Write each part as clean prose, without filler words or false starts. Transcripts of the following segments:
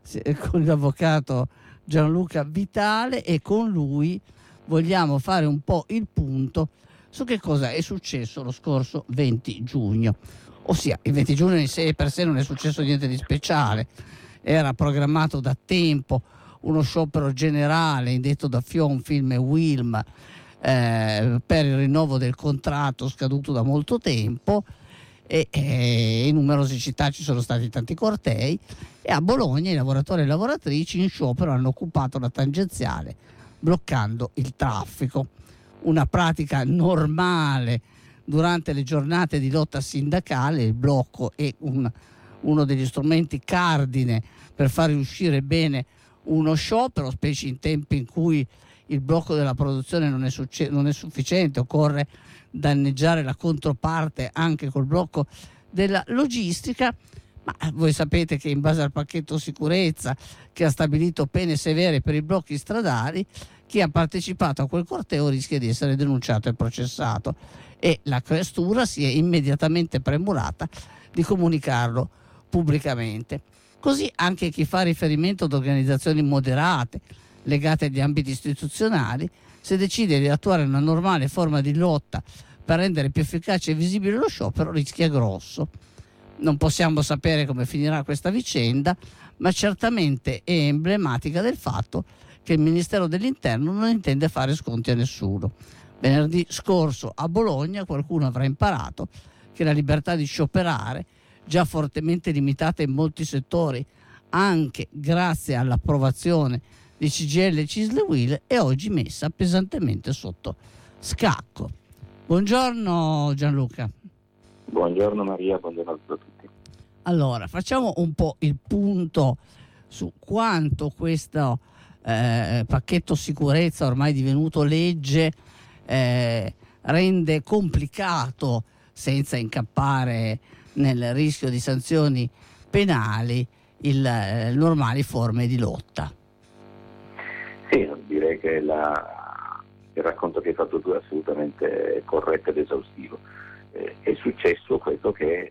con l'avvocato Gianluca Vitale, e con lui vogliamo fare un po' il punto su che cosa è successo lo scorso 20 giugno. Ossia, il 20 giugno in sé per sé non è successo niente di speciale, era programmato da tempo uno sciopero generale indetto da Fion Film e Wilm per il rinnovo del contratto scaduto da molto tempo, e in numerose città ci sono stati tanti cortei, e a Bologna i lavoratori e le lavoratrici in sciopero hanno occupato la tangenziale bloccando il traffico, una pratica normale durante le giornate di lotta sindacale. Il blocco è uno degli strumenti cardine per far riuscire bene uno sciopero, specie in tempi in cui il blocco della produzione non è sufficiente, occorre danneggiare la controparte anche col blocco della logistica. Ma voi sapete che in base al pacchetto sicurezza, che ha stabilito pene severe per i blocchi stradali, chi ha partecipato a quel corteo rischia di essere denunciato e processato, e la questura si è immediatamente premurata di comunicarlo pubblicamente. Così anche chi fa riferimento ad organizzazioni moderate legate agli ambiti istituzionali, se decide di attuare una normale forma di lotta per rendere più efficace e visibile lo sciopero, rischia grosso. Non possiamo sapere come finirà questa vicenda, ma certamente è emblematica del fatto che il Ministero dell'Interno non intende fare sconti a nessuno. Venerdì scorso a Bologna qualcuno avrà imparato che la libertà di scioperare, già fortemente limitata in molti settori anche grazie all'approvazione di CGIL e CISL e UIL, è oggi messa pesantemente sotto scacco. Buongiorno Gianluca. Buongiorno Maria, buongiorno a tutti. Allora, facciamo un po' il punto su quanto questo pacchetto sicurezza, ormai divenuto legge, rende complicato, senza incappare nel rischio di sanzioni penali, normali forme di lotta. Sì, direi che il racconto che hai fatto tu è assolutamente corretto ed esaustivo. È successo quello che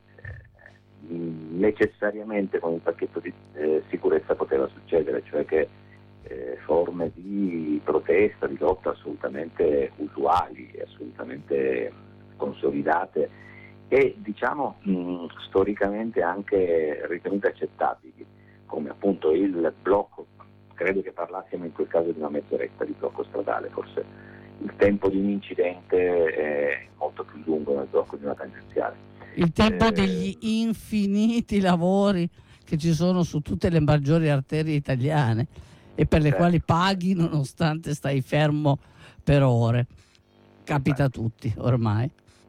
necessariamente con il pacchetto di sicurezza poteva succedere, cioè che forme di protesta, di lotta assolutamente usuali, assolutamente consolidate e diciamo storicamente anche ritenute accettabili, come appunto il blocco. Credo che parlassimo in quel caso di una mezz'oretta di blocco stradale, forse il tempo di un incidente è molto più lungo nel blocco di una tangenziale. Il tempo degli infiniti lavori che ci sono su tutte le maggiori arterie italiane e per le quali paghi nonostante stai fermo per ore. Capita a tutti ormai.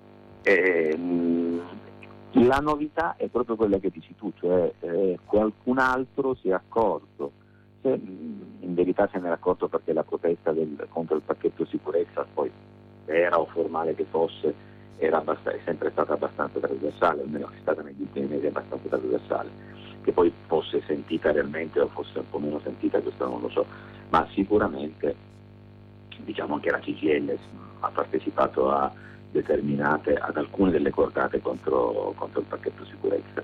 La novità è proprio quella che dici tu, cioè qualcun altro si è accorto, in verità se ne è accorto perché la protesta contro il pacchetto sicurezza, poi vera o formale che fosse, è sempre stata abbastanza trasversale, almeno è stata negli ultimi mesi abbastanza trasversale. Che poi fosse sentita realmente o fosse un po' meno sentita, questo non lo so, ma sicuramente diciamo anche la CGIL ha partecipato ad alcune delle cordate contro il pacchetto sicurezza.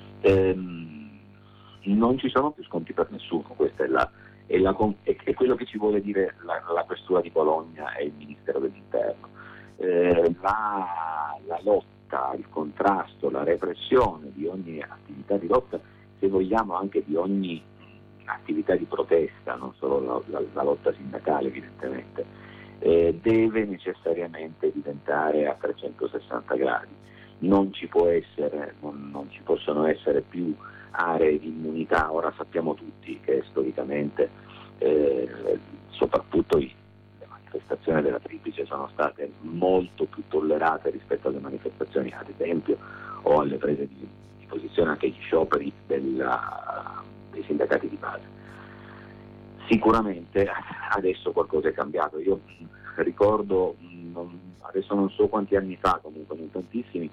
Non ci sono più sconti per nessuno, questo è quello che ci vuole dire la questura di Bologna e il Ministero dell'Interno. La lotta, il contrasto, la repressione di ogni attività di lotta, se vogliamo anche di ogni attività di protesta, non solo la lotta sindacale evidentemente, deve necessariamente diventare a 360 gradi. Non ci possono essere più aree di immunità. Ora sappiamo tutti che storicamente soprattutto le manifestazioni della Triplice sono state molto più tollerate rispetto alle manifestazioni, ad esempio, o alle prese di posizione, anche gli scioperi dei sindacati di base. Sicuramente adesso qualcosa è cambiato. Io ricordo, adesso non so quanti anni fa, comunque non tantissimi,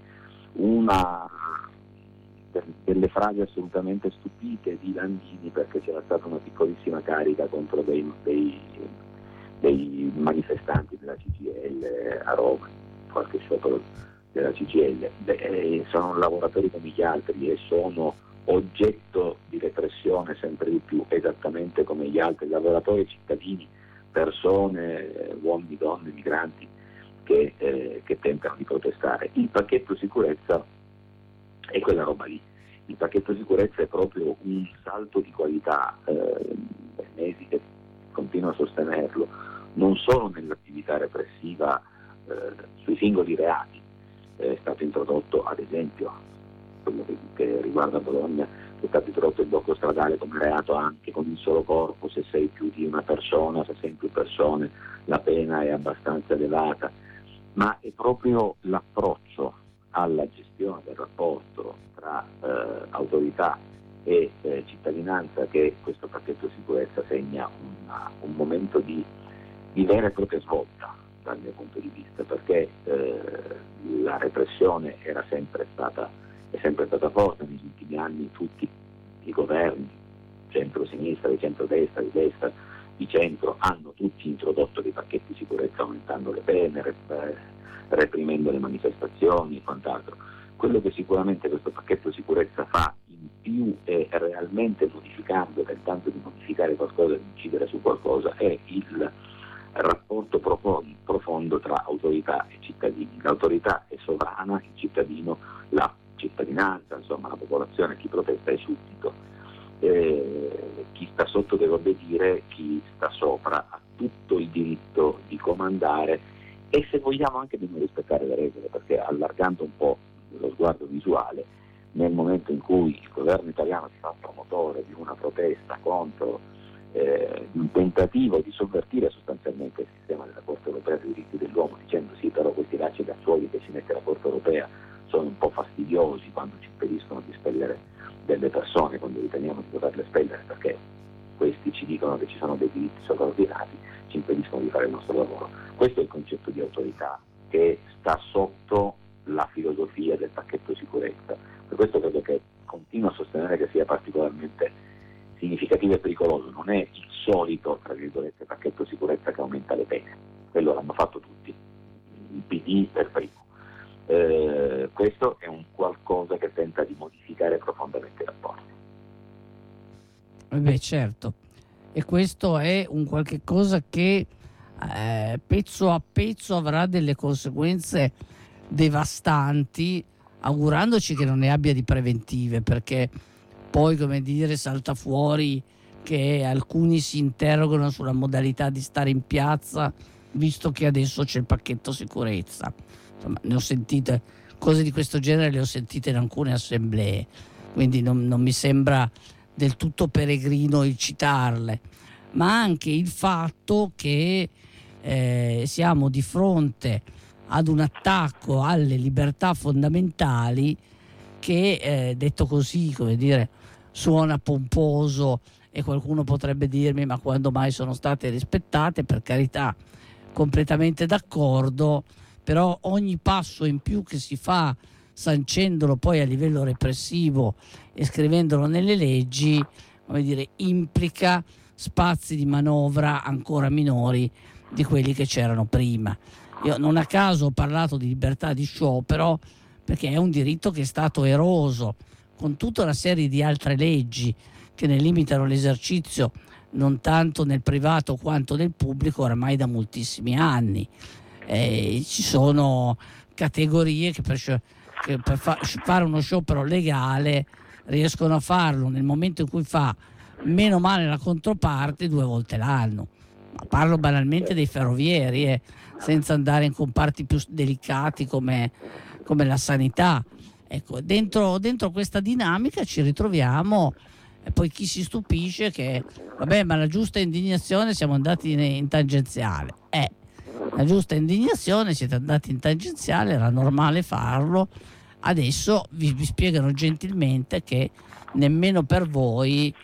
delle frasi assolutamente stupite di Landini, perché c'era stata una piccolissima carica contro dei manifestanti della CGIL a Roma, qualche sciopero della CGIL. Sono lavoratori come gli altri e sono oggetto di repressione sempre di più, esattamente come gli altri lavoratori, cittadini, persone, uomini, donne, migranti che tentano di protestare. Il pacchetto sicurezza è quella roba lì. Il pacchetto sicurezza è proprio un salto di qualità, mesi che continuo a sostenerlo, non solo nell'attività repressiva sui singoli reati. È stato introdotto, ad esempio, quello che riguarda Bologna, è stato introdotto il blocco stradale come reato anche con il solo corpo. Se sei più di una persona, se sei in più persone, la pena è abbastanza elevata, ma è proprio l'approccio alla gestione del rapporto tra autorità e cittadinanza che questo pacchetto sicurezza segna un momento di vera e propria svolta dal mio punto di vista, perché la repressione è sempre stata forte negli ultimi anni. Tutti i governi, centro-sinistra, di centro-destra, di destra, di centro, hanno tutti introdotto dei pacchetti sicurezza aumentando le pene, reprimendo le manifestazioni e quant'altro. Quello che sicuramente questo pacchetto sicurezza fa in più è realmente modificando, tentando di modificare qualcosa, di incidere su qualcosa, è il rapporto profondo tra autorità e cittadini. L'autorità è sovrana, il cittadino, la cittadinanza, insomma la popolazione, chi protesta è suddito. Chi sta sotto deve obbedire, chi sta sopra ha tutto il diritto di comandare e, se vogliamo, anche di non rispettare le regole, perché allargando un po' lo sguardo visuale, nel momento in cui il governo italiano si fa promotore di una protesta contro un tentativo di sovvertire sostanzialmente il sistema della Corte Europea dei diritti dell'uomo, dicendo sì, però questi lacci cazzuoli che si mette la Corte Europea sono un po' fastidiosi quando ci impediscono di espellere delle persone, quando riteniamo di doverle espellere perché questi ci dicono che ci sono dei diritti sovraordinati, ci impediscono di fare il nostro lavoro. Questo è il concetto di autorità che sta sotto la filosofia del pacchetto sicurezza. Per questo credo che continuo a sostenere che sia particolarmente significativo e pericoloso. Non è il solito, tra virgolette, pacchetto sicurezza che aumenta le pene, quello l'hanno fatto tutti, il PD per primo. Questo è un qualcosa che tenta di modificare profondamente i rapporti. Beh, certo, e questo è un qualche cosa che pezzo a pezzo avrà delle conseguenze devastanti, augurandoci che non ne abbia di preventive, perché poi, come dire, salta fuori che alcuni si interrogano sulla modalità di stare in piazza, visto che adesso c'è il pacchetto sicurezza. Insomma, ne ho sentite cose di questo genere, le ho sentite in alcune assemblee, quindi non mi sembra del tutto peregrino il citarle, ma anche il fatto che siamo di fronte ad un attacco alle libertà fondamentali che, detto così, come dire, suona pomposo e qualcuno potrebbe dirmi ma quando mai sono state rispettate? Per carità, completamente d'accordo, però ogni passo in più che si fa sancendolo poi a livello repressivo e scrivendolo nelle leggi, come dire, implica spazi di manovra ancora minori di quelli che c'erano prima. Io non a caso ho parlato di libertà di sciopero, perché è un diritto che è stato eroso con tutta una serie di altre leggi che ne limitano l'esercizio non tanto nel privato quanto nel pubblico oramai da moltissimi anni. Ci sono categorie che per fare uno sciopero legale riescono a farlo nel momento in cui fa meno male la controparte 2 volte l'anno. Ma parlo banalmente dei ferrovieri, senza andare in comparti più delicati come la sanità. Ecco, dentro questa dinamica ci ritroviamo, e poi chi si stupisce che vabbè, ma la giusta indignazione siamo andati in tangenziale. La giusta indignazione siete andati in tangenziale, era normale farlo. Adesso vi spiegano gentilmente che nemmeno per voi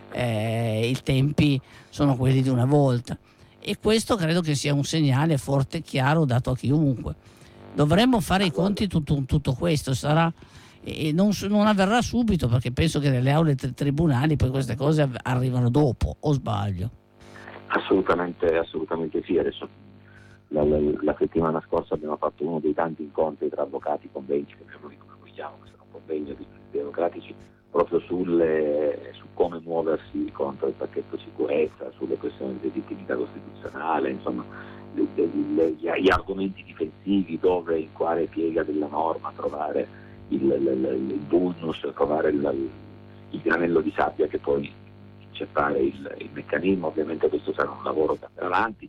i tempi sono quelli di una volta, e questo credo che sia un segnale forte e chiaro dato a chiunque. Dovremmo fare i conti tutto questo, sarà e non avverrà subito, perché penso che nelle aule tribunali poi queste cose arrivano dopo, o sbaglio? Assolutamente sì. Adesso la settimana scorsa abbiamo fatto uno dei tanti incontri tra avvocati, convegni, che noi come vogliamo, che sono convegni di democratici proprio su come muoversi contro il pacchetto sicurezza, sulle questioni di legittimità costituzionale, insomma gli argomenti difensivi, dove, in quale piega della norma trovare il vulnus, trovare il granello di sabbia che poi inceppare il meccanismo. Ovviamente questo sarà un lavoro da andare avanti.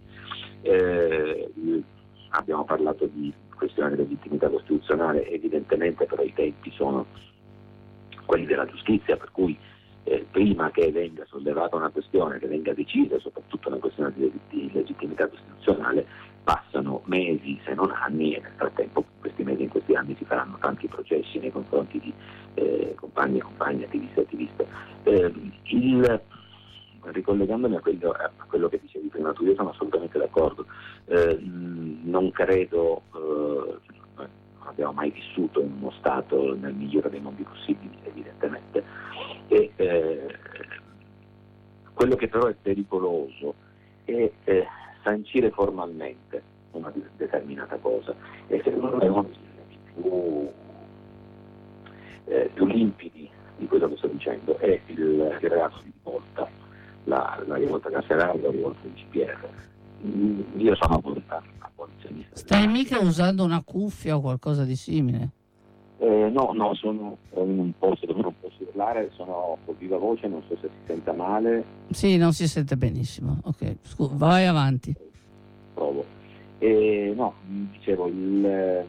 Abbiamo parlato di questione di legittimità costituzionale, evidentemente però i tempi sono quelli della giustizia, per cui prima che venga sollevata una questione, che venga decisa soprattutto una questione di legittimità costituzionale, passano mesi se non anni, e nel frattempo in questi anni si faranno tanti processi nei confronti di compagni e compagne, attivisti e attiviste. Ricollegandomi a quello che dicevi prima tu, io sono assolutamente d'accordo. Non credo, non abbiamo mai vissuto in uno Stato nel migliore dei mondi possibili, evidentemente, e quello che però è pericoloso è sancire formalmente una determinata cosa, e secondo me uno degli esempi più limpidi di quello che sto dicendo è il reato di rivolta, la rivolta carceraria, la rivolta di CPR. Io sono abolizionista. Stai mica usando una cuffia o qualcosa di simile? No, sono in un posto dove non posso urlare, sono con viva voce, non so se si senta male. Sì, non si sente benissimo. Ok, vai avanti. Provo. Dicevo, il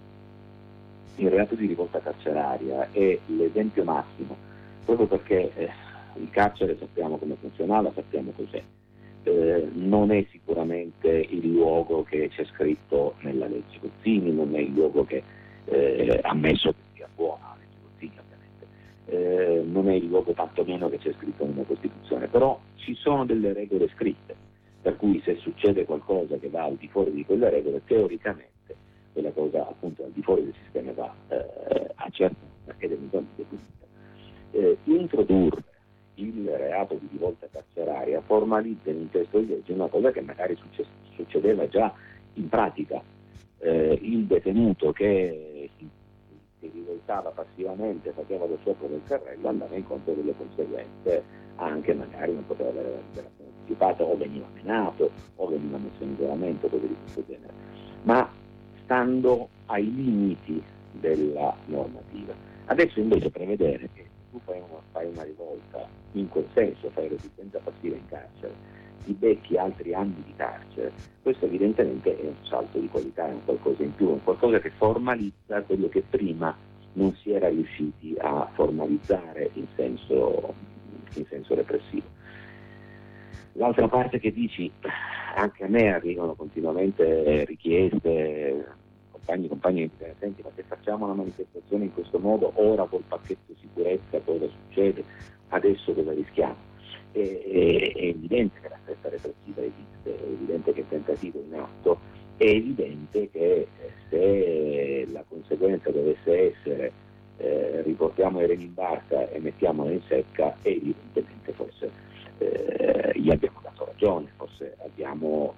reato di rivolta carceraria è l'esempio massimo, proprio perché il carcere sappiamo come funziona, sappiamo cos'è. Non è sicuramente il luogo che c'è scritto nella legge Gozzini, non è il luogo che, ammesso che sia buona la legge Gozzini ovviamente, non è il luogo tantomeno che c'è scritto nella Costituzione, però ci sono delle regole scritte, per cui se succede qualcosa che va al di fuori di quelle regole, teoricamente quella cosa appunto al di fuori del sistema va accertata ed eventualmente punita. Introdurre il reato di rivolta carceraria formalizza in un testo di legge una cosa che magari succedeva già in pratica. Il detenuto che si rivoltava passivamente, faceva lo sciopero del carrello, andava incontro delle conseguenze, anche magari non poteva avere la liberazione anticipata, o veniva menato, o veniva messo in isolamento, cose di questo genere, ma stando ai limiti della normativa. Adesso invece prevedere che tu fai una rivolta in quel senso, fai resistenza passiva in carcere, ti becchi altri anni di carcere, questo evidentemente è un salto di qualità, è un qualcosa in più, è un qualcosa che formalizza quello che prima non si era riusciti a formalizzare in senso repressivo. L'altra parte che dici, anche a me arrivano continuamente richieste, compagni, senti, ma se facciamo una manifestazione in questo modo, ora col pacchetto sicurezza cosa succede, adesso cosa rischiamo? È evidente che la stretta repressiva esiste, è evidente che il tentativo è in atto, è evidente che se la conseguenza dovesse essere riportiamo i remi in barca e mettiamola in secca, evidentemente forse gli abbiamo dato ragione, forse abbiamo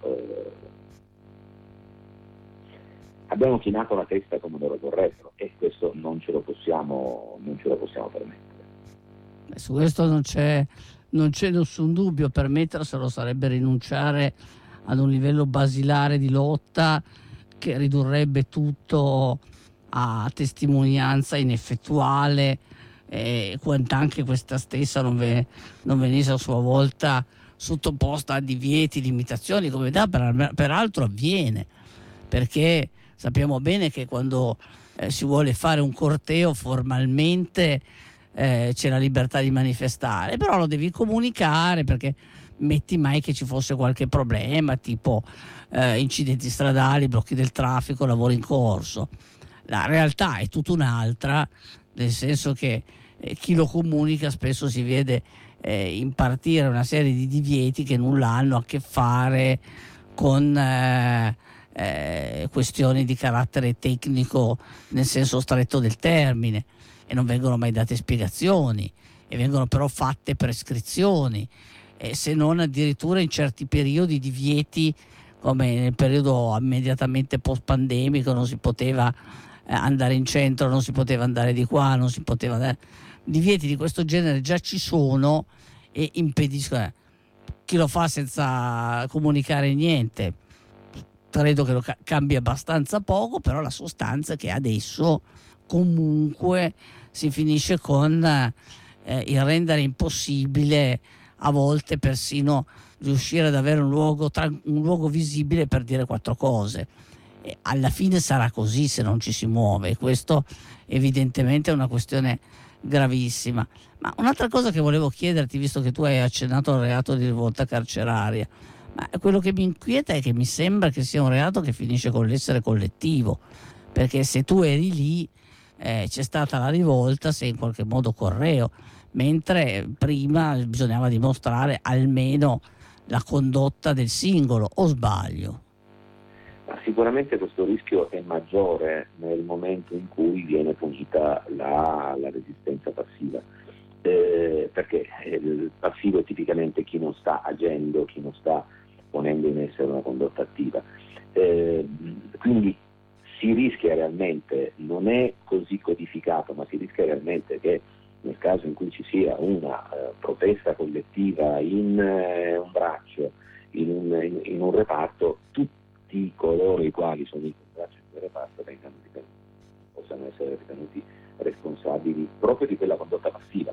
chinato la testa come loro vorrebbero, e questo non ce lo possiamo permettere. Su questo non c'è nessun dubbio. Permetterselo sarebbe rinunciare ad un livello basilare di lotta che ridurrebbe tutto a testimonianza ineffettuale, quand'anche questa stessa non venisse a sua volta sottoposta a divieti, limitazioni, come peraltro avviene, perché sappiamo bene che quando si vuole fare un corteo formalmente c'è la libertà di manifestare, però lo devi comunicare, perché metti mai che ci fosse qualche problema, tipo incidenti stradali, blocchi del traffico, lavori in corso. La realtà è tutta un'altra, nel senso che chi lo comunica spesso si vede impartire una serie di divieti che nulla hanno a che fare con questioni di carattere tecnico nel senso stretto del termine, e non vengono mai date spiegazioni, e vengono però fatte prescrizioni, se non addirittura in certi periodi divieti, come nel periodo immediatamente post pandemico. Non si poteva andare in centro, non si poteva andare di qua, non si poteva andare. divieti di questo genere già ci sono e impediscono. Chi lo fa senza comunicare niente credo che lo cambi abbastanza poco, però la sostanza è che adesso comunque si finisce con il rendere impossibile a volte persino riuscire ad avere un luogo visibile per dire quattro cose. E alla fine sarà così se non ci si muove, questo evidentemente è una questione gravissima. Ma un'altra cosa che volevo chiederti, visto che tu hai accennato al reato di rivolta carceraria, ma quello che mi inquieta è che mi sembra che sia un reato che finisce con l'essere collettivo, perché se tu eri lì c'è stata la rivolta, sei in qualche modo correo, mentre prima bisognava dimostrare almeno la condotta del singolo, o sbaglio? Ma sicuramente questo rischio è maggiore nel momento in cui viene punita la resistenza passiva, perché il passivo è tipicamente chi non sta agendo, chi non sta ponendo in essere una condotta attiva. Quindi si rischia realmente, non è così codificato, ma si rischia realmente che nel caso in cui ci sia una protesta collettiva in un braccio, in un reparto, tutti coloro i quali sono in un braccio in quel reparto possano essere ritenuti responsabili proprio di quella condotta passiva.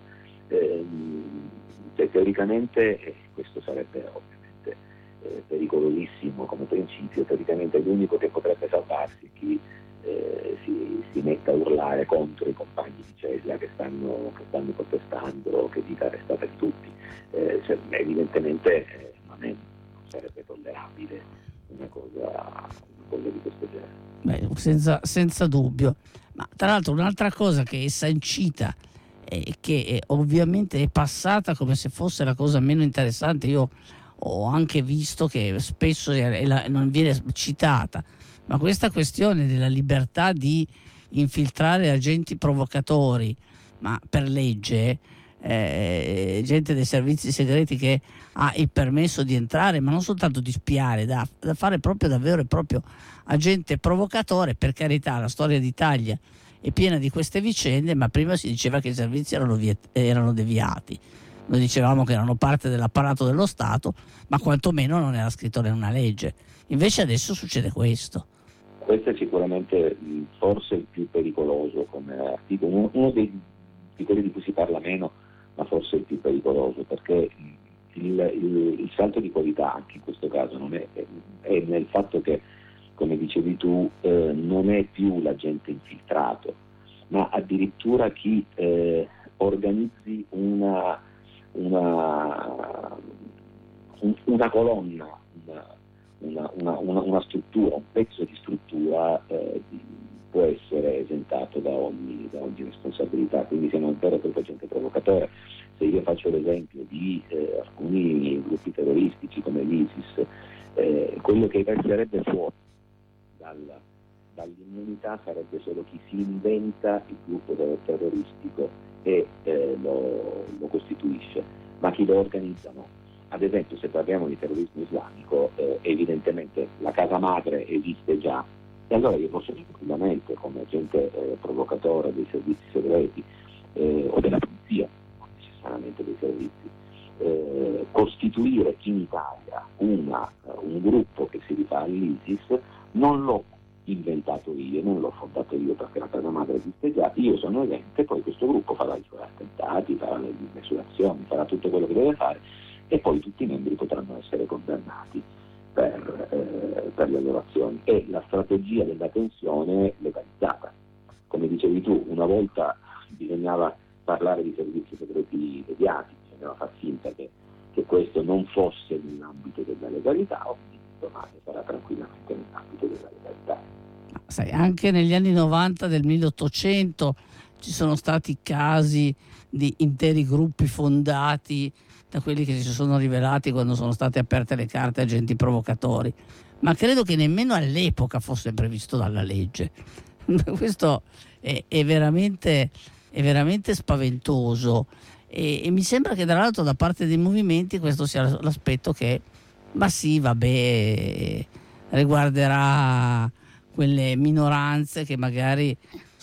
Teoricamente questo sarebbe ovviamente pericolosissimo come principio. Teoricamente l'unico che potrebbe salvarsi è chi si metta a urlare contro i compagni di cella che stanno protestando, che dica arrestate tutti. Evidentemente non sarebbe tollerabile una cosa di questo genere. Beh, senza dubbio. Ma tra l'altro un'altra cosa che è sancita e che ovviamente è passata come se fosse la cosa meno interessante, io ho anche visto che spesso non viene citata, ma questa questione della libertà di infiltrare agenti provocatori, ma per legge, gente dei servizi segreti che ha il permesso di entrare, ma non soltanto di spiare, da fare proprio davvero e proprio agente provocatore. Per carità, la storia d'Italia è piena di queste vicende, ma prima si diceva che i servizi erano deviati. Noi dicevamo che erano parte dell'apparato dello Stato, ma quantomeno non era scritto in una legge. Invece adesso succede questo. Questo è sicuramente forse il più pericoloso come articolo, uno di quelli di cui si parla meno, ma forse il più pericoloso, perché il salto di qualità anche in questo caso non è nel fatto che, come dicevi tu, non è più l'agente infiltrato, ma addirittura chi organizzi una colonna, una struttura, un pezzo di struttura può essere esentato da ogni responsabilità. Quindi siamo un vero e proprio agente provocatore. Se io faccio l'esempio di alcuni gruppi terroristici come l'ISIS, quello che resterebbe fuori dall'immunità sarebbe solo chi si inventa il gruppo terroristico e lo costituisce, ma chi lo organizza no. Ad esempio, se parliamo di terrorismo islamico, evidentemente la casa madre esiste già, e allora io posso tranquillamente, come agente provocatore dei servizi segreti o della polizia, non necessariamente dei servizi, costituire in Italia un gruppo che si rifà all'ISIS. Non l'ho inventato io, non l'ho fondato io perché la casa madre esiste già, io sono agente, poi questo gruppo farà i suoi attentati, farà le misurazioni, farà tutto quello che deve fare, e poi tutti i membri potranno essere condannati per le loro azioni. E la strategia della tensione legalizzata. Come dicevi tu, una volta bisognava parlare di servizi segreti deviati, bisognava far finta che questo non fosse nell'ambito della legalità, oggi domani sarà tranquillamente nell'ambito della legalità. Sai, anche negli anni 90 del 1800 ci sono stati casi di interi gruppi fondati da quelli che si sono rivelati quando sono state aperte le carte agenti provocatori, ma credo che nemmeno all'epoca fosse previsto dalla legge. Questo è veramente spaventoso, e mi sembra che tra l'altro da parte dei movimenti questo sia l'aspetto che, ma sì, vabbè, riguarderà quelle minoranze che magari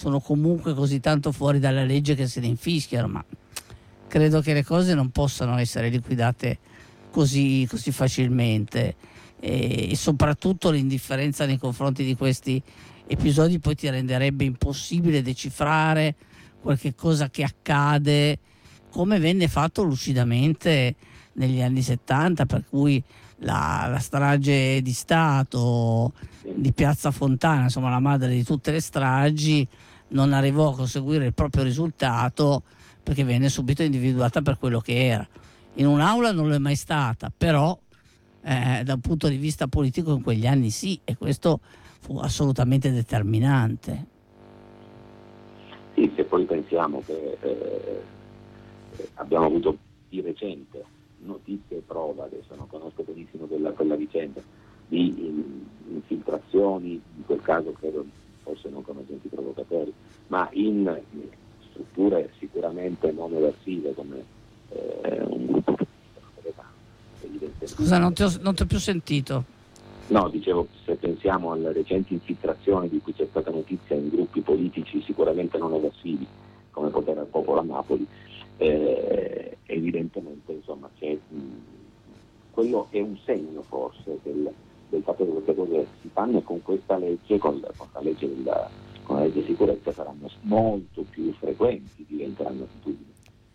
sono comunque così tanto fuori dalla legge che se ne infischiano, ma credo che le cose non possano essere liquidate così facilmente, e soprattutto l'indifferenza nei confronti di questi episodi poi ti renderebbe impossibile decifrare qualche cosa che accade, come venne fatto lucidamente negli anni 70, per cui la strage di Stato di Piazza Fontana, insomma la madre di tutte le stragi, non arrivò a conseguire il proprio risultato perché venne subito individuata per quello che era. In un'aula non lo è mai stata, però da un punto di vista politico in quegli anni sì, e questo fu assolutamente determinante. Sì, se poi pensiamo che abbiamo avuto di recente notizie e prova, adesso non conosco benissimo quella vicenda, di infiltrazioni, in quel caso credo forse non come agenti provocatori, ma in strutture sicuramente non eversive come un gruppo. Scusa, non ti ho più sentito. No, dicevo, se pensiamo alle recenti infiltrazioni di cui c'è stata notizia in gruppi politici sicuramente non eversivi, come Potere al Popolo a Napoli, evidentemente insomma quello è un segno forse del fatto che queste cose si fanno, e con questa legge, con la legge sicurezza saranno molto più frequenti, diventeranno abitudini.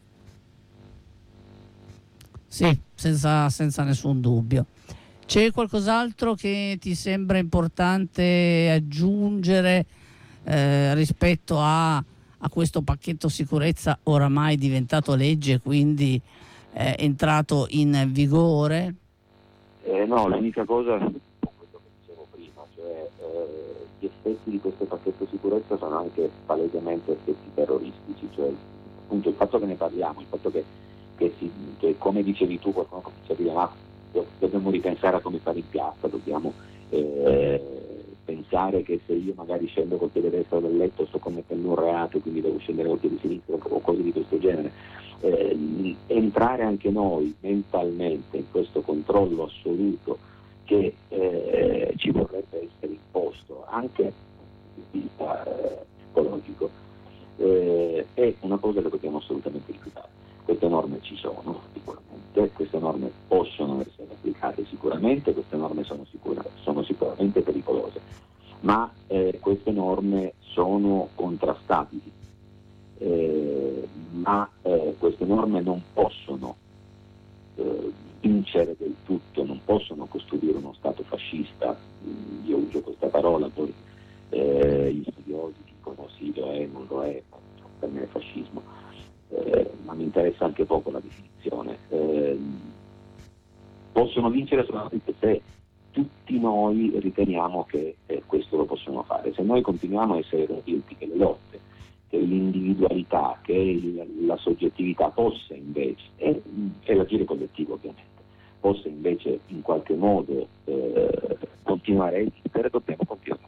Sì, senza nessun dubbio. C'è qualcos'altro che ti sembra importante aggiungere rispetto a questo pacchetto sicurezza oramai diventato legge, quindi entrato in vigore? No, l'unica cosa è quello che dicevo prima, cioè gli effetti di questo pacchetto sicurezza sono anche palesemente effetti terroristici, cioè appunto il fatto che ne parliamo, il fatto che come dicevi tu, qualcuno comincia a dire ma dobbiamo ripensare a come fare in piazza, dobbiamo pensare che se io magari scendo col piede destro del letto sto commettendo un reato, quindi devo scendere col piede sinistro o cose di questo genere. Entrare anche noi mentalmente in questo controllo assoluto che ci vorrebbe essere imposto anche dal punto di vista psicologico è una cosa che dobbiamo assolutamente rifiutare. Queste norme ci sono sicuramente, queste norme possono essere applicate sicuramente, queste norme sono sicuramente pericolose, ma queste norme sono contrastabili, ma queste norme non possono vincere del tutto, non possono costruire uno Stato fascista. Io uso questa parola, poi gli studiosi dicono sì, lo è, non lo è, per me è fascismo. Ma mi interessa anche poco la definizione. Possono vincere solamente se tutti noi riteniamo che questo lo possono fare. Se noi continuiamo a essere convinti che le lotte, che l'individualità, che la soggettività possa invece, e l'agire collettivo ovviamente, possa invece in qualche modo continuare a esistere, dobbiamo continuare.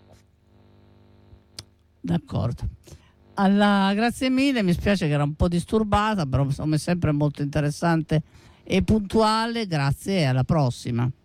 D'accordo. Grazie mille, mi spiace che era un po' disturbata, però insomma è sempre molto interessante e puntuale. Grazie e alla prossima.